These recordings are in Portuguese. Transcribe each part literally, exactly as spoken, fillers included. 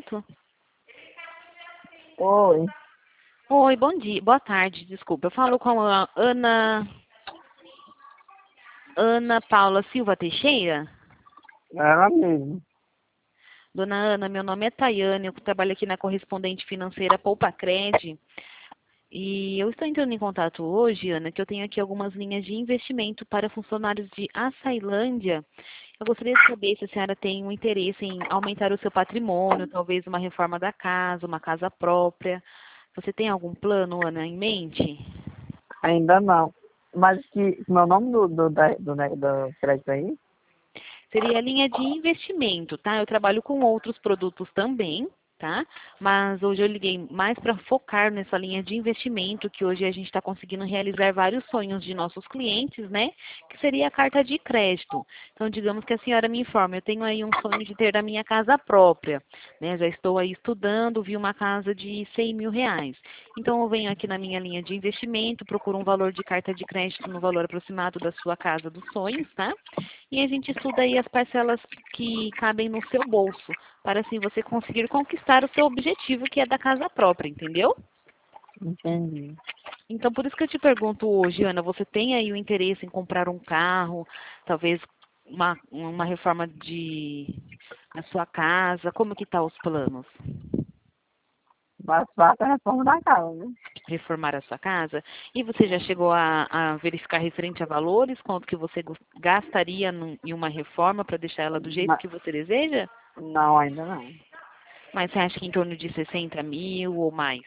correto? Oi, Oi, bom dia, boa tarde, desculpa. Eu falo com a Ana, Ana Paula Silva Teixeira. ela mesmo. Dona Ana, meu nome é Tayane, eu trabalho aqui na correspondente financeira Poupa Cred. E eu estou entrando em contato hoje, Ana, que eu tenho aqui algumas linhas de investimento para funcionários de Açailândia. Eu gostaria de saber se a senhora tem um interesse em aumentar o seu patrimônio, talvez uma reforma da casa, uma casa própria. Você tem algum plano, Ana, em mente? Ainda não. Mas que meu nome do, do, da- do, né, do crédito aí? Seria a linha de investimento, tá? Eu trabalho com outros produtos também, tá? Mas hoje eu liguei mais para focar nessa linha de investimento, que hoje a gente está conseguindo realizar vários sonhos de nossos clientes, né? Que seria a carta de crédito. Então, digamos que a senhora me informa, eu tenho aí um sonho de ter a minha casa própria, né? Já estou aí estudando, vi uma casa de cem mil reais. Então, eu venho aqui na minha linha de investimento, procuro um valor de carta de crédito no valor aproximado da sua casa dos sonhos, tá? E a gente estuda aí as parcelas que cabem no seu bolso, para assim você conseguir conquistar o seu objetivo, que é da casa própria, entendeu? Entendi. Então, por isso que eu te pergunto hoje, Ana, você tem aí o interesse em comprar um carro, talvez uma, uma reforma de na sua casa, como que tá os planos? Mas faça a reforma da casa, né? Reformar a sua casa? E você já chegou a, a verificar referente a valores, quanto que você gus- gastaria num- em uma reforma para deixar ela do jeito Ma- que você deseja? não, ainda não. Mas você acha que em torno de sessenta mil ou mais?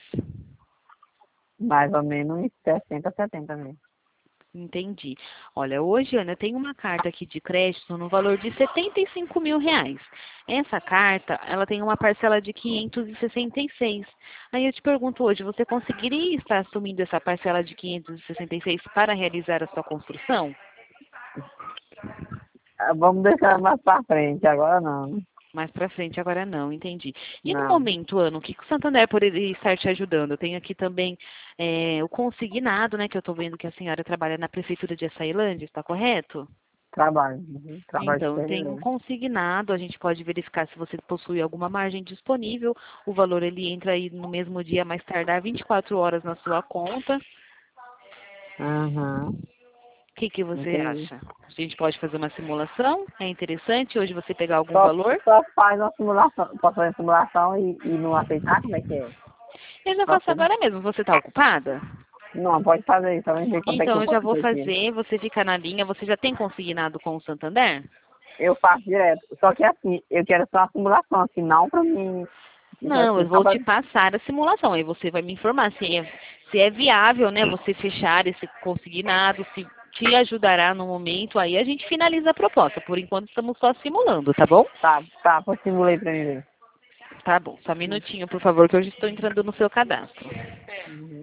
Mais ou menos uns sessenta, setenta mil. Entendi. Olha, hoje, Ana, eu tenho uma carta aqui de crédito no valor de setenta e cinco mil reais. Essa carta, ela tem uma parcela de quinhentos e sessenta e seis. Aí eu te pergunto hoje, você conseguiria estar assumindo essa parcela de quinhentos e sessenta e seis para realizar a sua construção? Ah, vamos deixar mais pra frente, agora não, né? Mais para frente, agora não, entendi. E no Não. momento, Ana, o que que o Santander poderia estar te ajudando? Eu tenho aqui também eh, o consignado, né, que eu estou vendo que a senhora trabalha na Prefeitura de Açailândia, está correto? Trabalho. Uhum. Trabalho Então, tem um superior. consignado, a gente pode verificar se você possui alguma margem disponível. O valor ele entra aí no mesmo dia, mais tardar vinte e quatro horas na sua conta. Aham. O que que você Entendi. acha? A gente pode fazer uma simulação? É interessante hoje você pegar algum Só, valor? só faz uma simulação. Posso fazer simulação e, e não aceitar? Como é que é? Eu já Pode faço ser, né? agora mesmo. Você está ocupada? Não, pode fazer isso. Também ver quanto é que Então, eu eu já posso vou ter aqui. fazer. Você fica na linha. Você já tem consignado com o Santander? Eu faço direto. Só que assim, eu quero só uma simulação, assim, não pra mim. Tipo Não, assim, eu só vou pra... te passar a simulação. Aí você vai me informar se é, se é viável, né? Você fechar esse consignado, se te ajudará no momento. Aí a gente finaliza a proposta. Por enquanto estamos só simulando, tá bom? Tá, tá, pois simulei pra mim ver. Tá bom. Só um minutinho, por favor, que eu já estou entrando no seu cadastro. Uhum.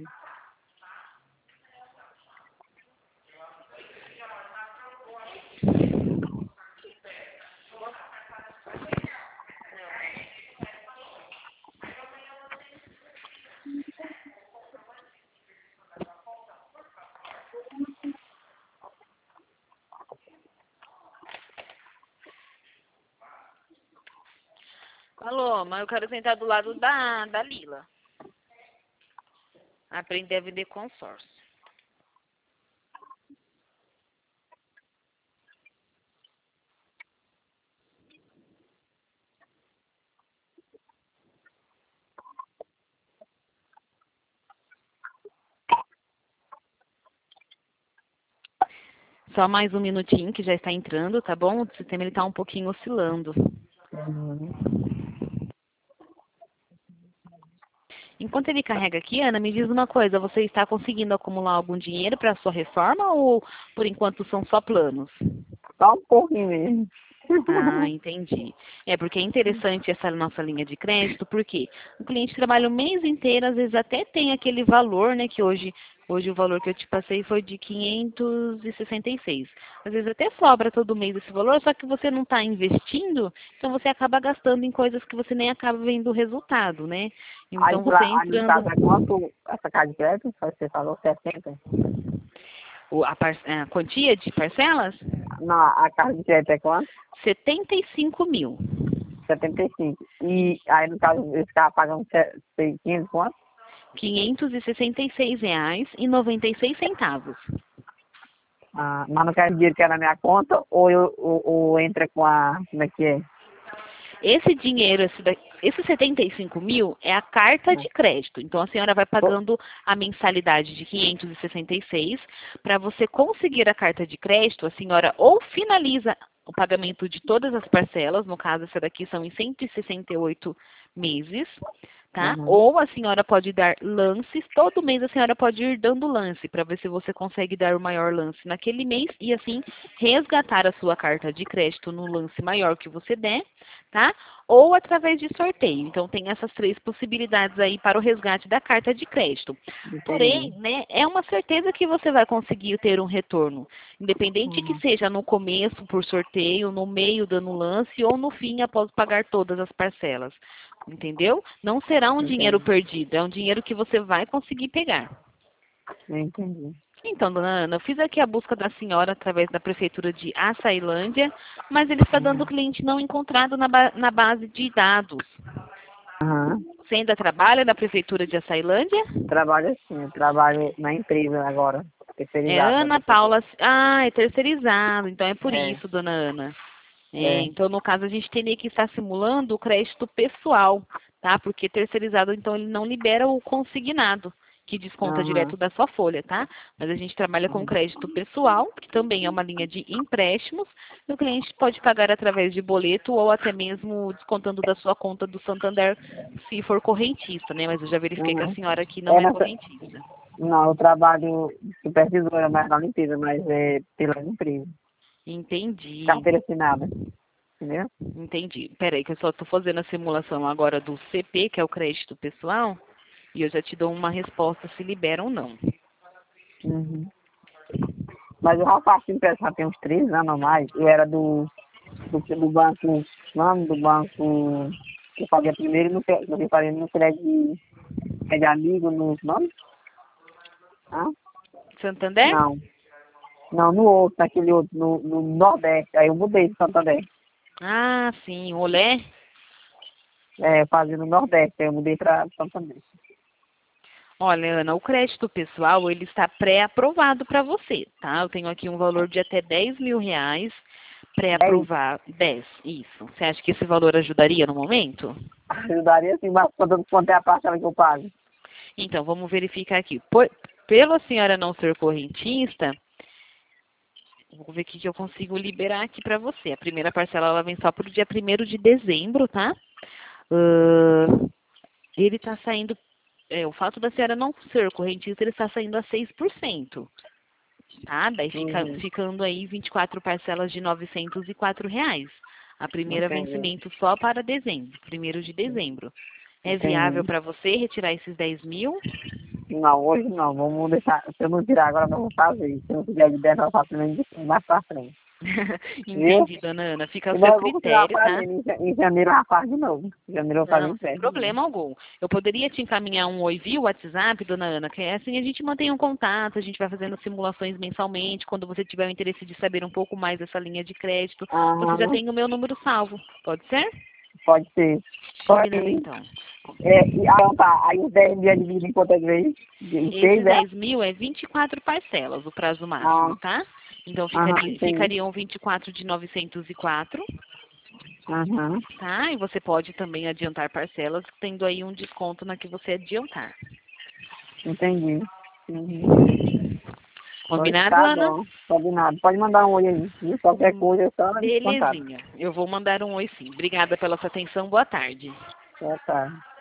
Alô, mas eu quero sentar do lado da, da Lila. Aprender a vender consórcio. Só mais um minutinho que já está entrando, tá bom? O sistema ele está um pouquinho oscilando. Uhum. Enquanto ele carrega aqui, Ana, me diz uma coisa, você está conseguindo acumular algum dinheiro para a sua reforma ou por enquanto são só planos? Só um pouquinho mesmo. Ah, entendi. É porque é interessante essa nossa linha de crédito, porque o cliente trabalha o mês inteiro, às vezes até tem aquele valor, né, que hoje, hoje o valor que eu te passei foi de quinhentos e sessenta e seis. Às vezes até sobra todo mês esse valor, só que você não está investindo, então você acaba gastando em coisas que você nem acaba vendo o resultado, né? Aí, Então você pra, aí no entrando, caso é quanto essa casa de crédito? Você falou sessenta. o- a, par- a quantia de parcelas? Não, a casa de crédito é quanto? setenta e cinco mil. setenta e cinco. E aí, no caso, eles ficavam pagando seiscentos quanto? quinhentos e sessenta e seis reais e noventa e seis centavos. Ah, mas não quer dinheiro que é na minha conta ou, eu, ou, ou entra com a... Como é que é? Esse dinheiro, esse, da- esse setenta e cinco mil é a carta de crédito. Então, a senhora vai pagando a mensalidade de quinhentos e sessenta e seis. Para você conseguir a carta de crédito, a senhora ou finaliza o pagamento de todas as parcelas, no caso, essa daqui são em cento e sessenta e oito meses, tá? Uhum. Ou a senhora pode dar lances, todo mês a senhora pode ir dando lance, para ver se você consegue dar o maior lance naquele mês e assim resgatar a sua carta de crédito no lance maior que você der, tá? Ou através de sorteio. Então, tem essas três possibilidades aí para o resgate da carta de crédito. Porém, Entendi. né, é uma certeza que você vai conseguir ter um retorno, independente que Uhum. seja no começo por sorteio, no meio dando lance ou no fim após pagar todas as parcelas. Entendeu? Não será um dinheiro Entendi. perdido, é um dinheiro que você vai conseguir pegar. Entendi. Então, dona Ana, eu fiz aqui a busca da senhora através da prefeitura de Açailândia, mas ele está dando Uhum. cliente não encontrado na, ba na base de dados. Aham. Você ainda trabalha na prefeitura de Açailândia? Trabalho assim, eu trabalho na empresa agora, É terceirizado da Ana prefeitura. Paula. Ah, é terceirizado, então é por É, isso, dona Ana. É, é. então, no caso, a gente teria que estar simulando o crédito pessoal, tá? Porque terceirizado, então, ele não libera o consignado, que desconta Aham. direto da sua folha, tá? Mas a gente trabalha com crédito pessoal, que também é uma linha de empréstimos, e o cliente pode pagar através de boleto ou até mesmo descontando da sua conta do Santander, se for correntista, né? Mas eu já verifiquei que a Uhum. senhora aqui não É é nessa, correntista. não, eu trabalho de supervisora, mas na limpeza, mas é pela empresa. Entendi. Carteira assinada, entendeu? Entendi. Peraí, que eu só estou fazendo a simulação agora do C P, que é o crédito pessoal, e eu já te dou uma resposta se libera ou não. Uhum. Mas eu já faço empréstimo já tem uns três anos ou mais. Eu era do, do, do banco, nome do banco que eu fazia primeiro no que eu fazia no crédito é de amigo no nome? Ah? Santander? Não. Não, no outro, naquele outro, no, no Nordeste. Aí eu mudei de Santander. Ah, sim, olé. É, fazia no Nordeste, aí eu mudei para Santander. Olha, Ana, o crédito pessoal, ele está pré-aprovado para você, tá? Eu tenho aqui um valor de até dez mil reais dez? pré-aprovado. dez, isso. Você acha que esse valor ajudaria no momento? Ajudaria sim, mas quando, quanto é a parcela que eu pago? Então, vamos verificar aqui. Por, pela senhora não ser correntista, vou ver o que que eu consigo liberar aqui para você. A primeira parcela ela vem só para o dia primeiro de dezembro, tá? Ahn, ele está saindo, é, o fato da senhora não ser correntista, ele está saindo a seis por cento, tá? Daí fica, Uhum. ficando aí vinte e quatro parcelas de novecentos e quatro reais. A primeira Entendi. vencimento só para dezembro, primeiro de dezembro. É viável Entendi. para você retirar esses dez mil? Não, hoje não. Vamos deixar. Se eu não tirar agora, não vou fazer. Se eu não tiver de dez, eu faço nem de mais pra frente. Viu? Entendi, dona Ana. Fica ao E seu daí eu vou continuar critério, tá? fazendo. Em ja- em janeiro eu já faço de novo. Em janeiro eu vou fazer Não, sem empréstimo de novo. problema algum. Eu poderia te encaminhar um oi via WhatsApp, dona Ana, que é assim a gente mantém um contato, a gente vai fazendo simulações mensalmente, quando você tiver o interesse de saber um pouco mais dessa linha de crédito, você já Aham, tem o meu número salvo, pode ser? pode ser. Só Combinado aí, então. é, e, ah, então tá. Aí os dez dias divididos em quantas vezes? Em seis, Esses é? dez mil é vinte e quatro parcelas, o prazo Ah, máximo, tá? Então aham, ficaria, entendi. ficariam vinte e quatro de novecentos e quatro, Aham, tá? E você pode também adiantar parcelas, tendo aí um desconto na que você adiantar. entendi. Uhum. Pois Combinado, tá Ana? bom, combinado. Pode mandar um oi aí, viu? Qualquer Hum, coisa é só esse contato. Belezinha. Eu vou mandar um oi sim. Obrigada pela sua atenção. Boa tarde. Boa tarde.